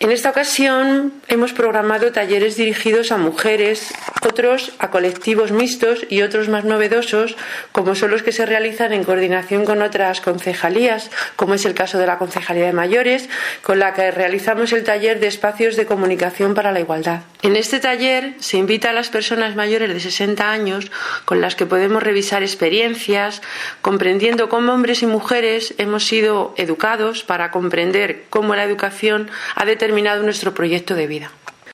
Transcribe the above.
En esta ocasión hemos programado talleres dirigidos a mujeres, otros a colectivos mixtos y otros más novedosos, como son los que se realizan en coordinación con otras concejalías, como es el caso de la Concejalía de Mayores, con la que realizamos el taller de espacios de comunicación para la igualdad. En este taller se invita a las personas mayores de 60 años con las que podemos revisar experiencias, comprendiendo cómo hombres y mujeres hemos sido educados para comprender cómo la educación ha determinado nuestro proyecto de vida.